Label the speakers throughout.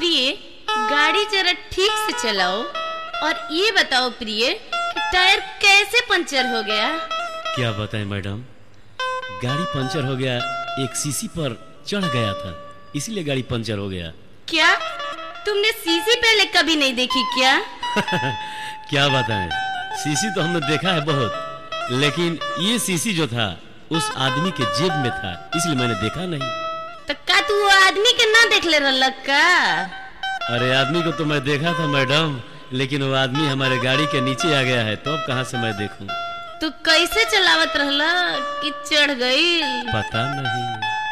Speaker 1: प्रिय, गाड़ी जरा ठीक से चलाओ और ये बताओ प्रिय कि टायर कैसे पंचर हो गया?
Speaker 2: क्या बताएं मैडम, गाड़ी पंचर हो गया। एक सीसी पर चढ़ गया था, इसीलिए गाड़ी पंचर हो गया।
Speaker 1: क्या तुमने सीसी पहले कभी नहीं देखी क्या?
Speaker 2: क्या बताएं, सीसी तो हमने देखा है बहुत, लेकिन ये सीसी जो था उस आदमी के जेब में था, इसलिए मैंने देखा नहीं।
Speaker 1: तो का तू वो आदमी के ना देख ले रहा का?
Speaker 2: अरे आदमी को तो मैं देखा था मैडम, लेकिन वो आदमी हमारे गाड़ी के नीचे आ गया है, तो अब कहाँ से मैं देखूं?
Speaker 1: तू कैसे चलावत रहला कि चढ़ गई?
Speaker 2: पता नहीं।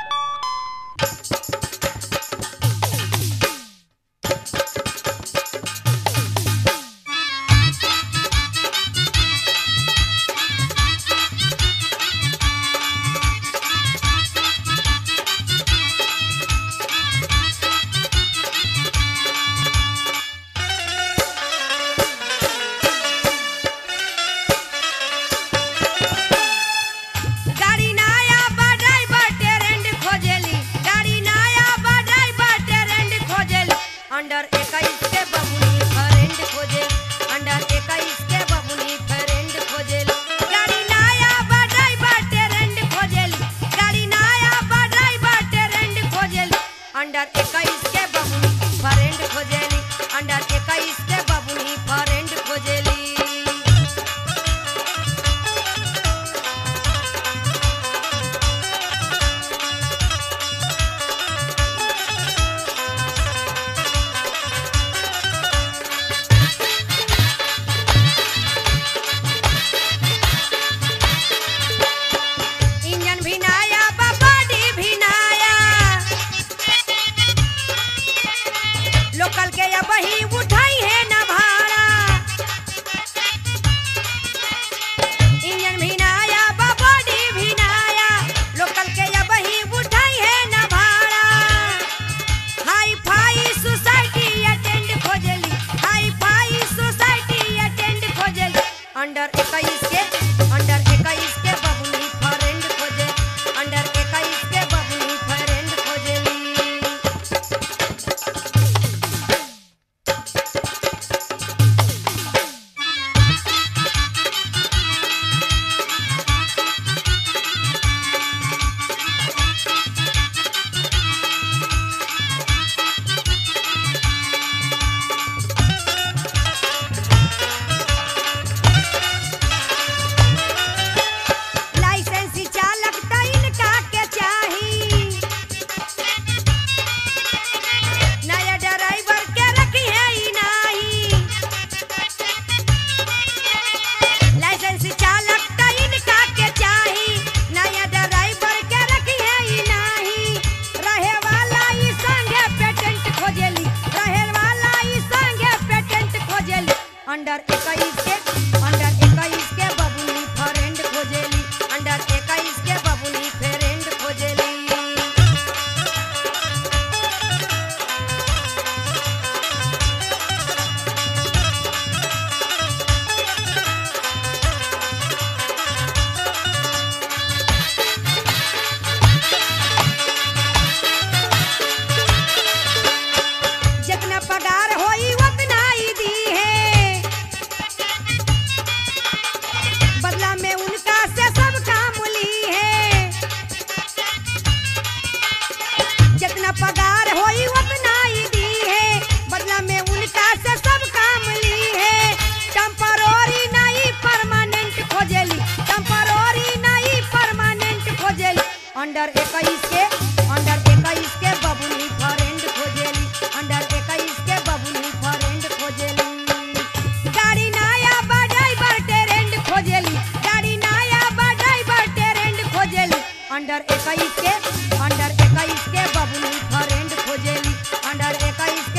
Speaker 3: अंडर 21 के बबुनी फ्रेंड खोजे, अंडर 21 के बबुनी फ्रेंड खोजेली। गाड़ी नया बढ़ाई बाटे रेंड खोजेली, गाड़ी नया बढ़ाई बाटे रेंड खोजेली। अंडर 21 के बबुनी फ्रेंड खोजेली, अंडर 21 के बबुनी फ्रेंड खोजेली। लोकल के या बही उठाई है ना भाड़ा, इंजन भी नया बॉडी भी नया, लोकल के या बही उठाई है ना भाड़ा। हाई फाई सोसाइटी अटेंड खोजेली, हाई फाई सोसाइटी अटेंड खोजेली। अंडर 21 के बबुनी फ्रेंड खोजे, अंडर 21 के बबुनी फ्रेंड खोजेली। अंडर 21 के बबुनी फ्रेंड खोजेली, अंडर 21 के बबुनी फ्रेंड खोजेली। जितना पगार होई उतना ही दी है, बदला में उनका से सब काम ली है। जितना पगार होई उतना ही दी है, बदला में उनका से सब काम ली है। टेम्पररी नहीं परमानेंट खोजेली, टेम्पररी नहीं परमानेंट खोजेली। अंडर 21 के बबुनी फ्रेंड खोजेली, अंडर 21 के बबुनी फ्रेंड खोजेली। गाड़ी नया बढ़ाई बाटे रेंड खोजेली, गाड़ी नया बढ़ाई बाटे रेंड खोजेली। अंडर 21 के बबुनी फ्रेंड खोजेली, अंडर 21 के